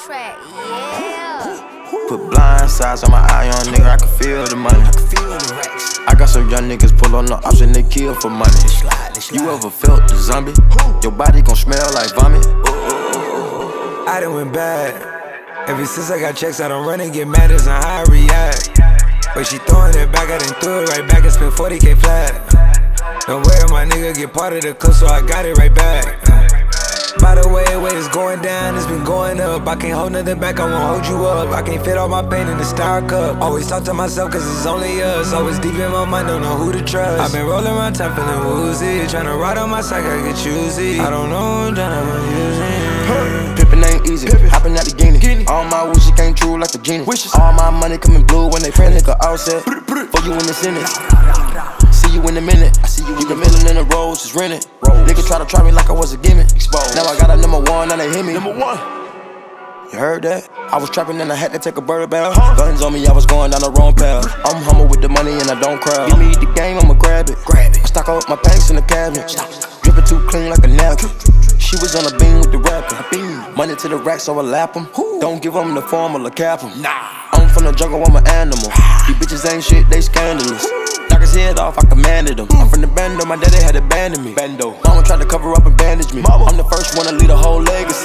track, yeah. Put blind sides on my eye on nigga, I can feel the money. I got some young niggas pull on the ops and they kill for money. You ever felt the zombie? Your body gon' smell like vomit. I done went bad. Ever since I got checks, I don't run and get mad as on how I react. But she throwing it back, I done threw it right back and spent 40K flat. Don't worry, my nigga get part of the clip, so I got it right back. By the way it's going down, it's been going up. I can't hold nothing back, I won't hold you up. I can't fit all my pain in the star cup. Always talk to myself cause it's only us. Always deep in my mind, don't know who to trust. I've been rolling around town feeling woozy. Tryna ride on my side, I get choosy. I don't know, I'm tryna confuse me. Pippin' ain't easy, hoppin' out the Guinea. All my wishes came true like a genie. All my money coming blue when they pray, nigga all set. For you in the Senate. See you in a minute. I see you with the million in the roads, just rented. Nigga try to try me like I was a gimmick. Now I got a number one, now they hit me. Number one. You heard that? I was trapping and I had to take a bird bath. Guns on me, I was going down the wrong path. I'm humble with the money and I don't crowd. Give me the game, I'ma grab it. I stock up my pants in the cabinet. Drippin' too clean like a napkin. She was on a beam with the rapping. Money to the rack, so I lap them. Don't give them the formula, cap them. I'm from the jungle, I'm an animal. These bitches ain't shit, they scandalous. Knock his head off, I commanded him. I'm from the bando, my daddy had abandoned me. Mama tried to cover up and bandage me. I'm the first one to lead a whole legacy.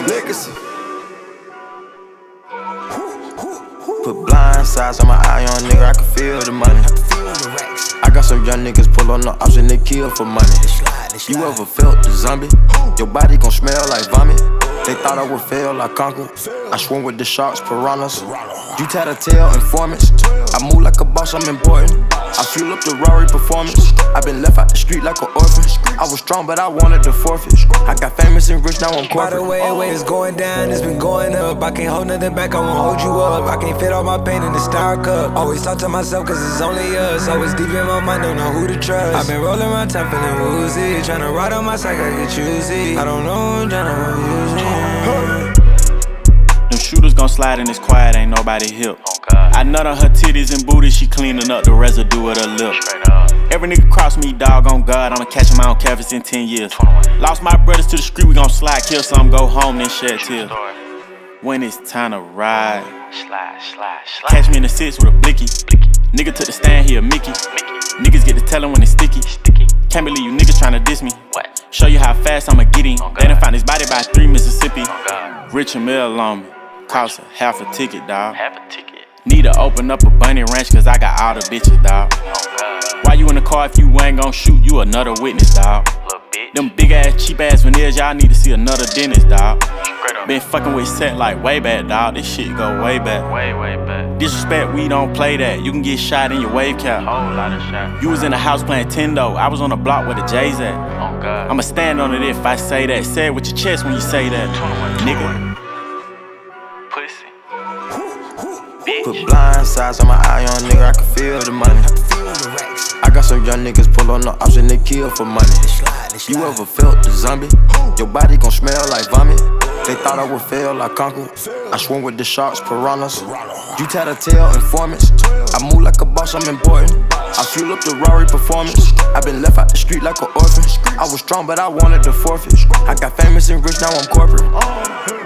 Put blind sides on my eye on nigga, I can feel the money. I got some young niggas pull on the ops and they kill for money. You ever felt the zombie? Your body gon' smell like vomit. They thought I would fail, I conquered. I swim with the sharks, piranhas. You tattletale informants. I move like a boss, I'm important. I fuel up the Rari performance. I been left out the street like an orphan. I was strong, but I wanted to forfeit. I got famous and rich, now I'm corporate. By the way it's going down, it's been going up. I can't hold nothing back, I won't hold you up. I can't fit all my pain in the star cup. Always talk to myself cause it's only us. Always deep in my mind, don't know who to trust. I've been rolling around town feeling woozy. Tryna ride on my side, I get choosy. I don't know, I'm tryna confuse me. Them shooters gon' slide in this quiet, ain't nobody hip. I nut on her titties and booty, she cleaning up the residue of her lip. Every nigga cross me, dog, on God, I'ma catch him, I don't care if it's in 10 years. Lost my brothers to the street, we gon' slide, kill some, go home, then shed tears. When it's time to ride, catch me in the six with a blicky. Nigga took the stand, he a Mickey. Niggas get to tellin' when it's sticky. Can't believe you niggas tryna diss me. Show you how fast I'ma get in. They done found his body by 3 Mississippi. Rich and Mill on me, cost half a ticket, dawg. Need to open up a bunny ranch cause I got all the bitches, dawg. Why you in the car if you ain't gon' shoot? You another witness, dawg. Them big ass, cheap ass veneers, y'all need to see another dentist, dawg. Been fucking with set like way back, dawg. This shit go way back. Way back. Disrespect, we don't play that. You can get shot in your wave cap. Whole lot of shot. You was in the house playing Tendo. I was on the block where the J's at. Oh God. I'ma stand on it if I say that. Say it with your chest when you say that, nigga. Pussy. Put blind sides on my eye on nigga, I can feel the money. I got some young niggas pull on the ops and they kill for money. You ever felt the zombie? Your body gon' smell like vomit. They thought I would fail, I conquered. I swim with the sharks, piranhas. You tattletale informants. I move like a boss, I'm important. I fuel up the Rari performance. I been left out the street like an orphan. I was strong, but I wanted to forfeit. I got famous and rich, now I'm corporate.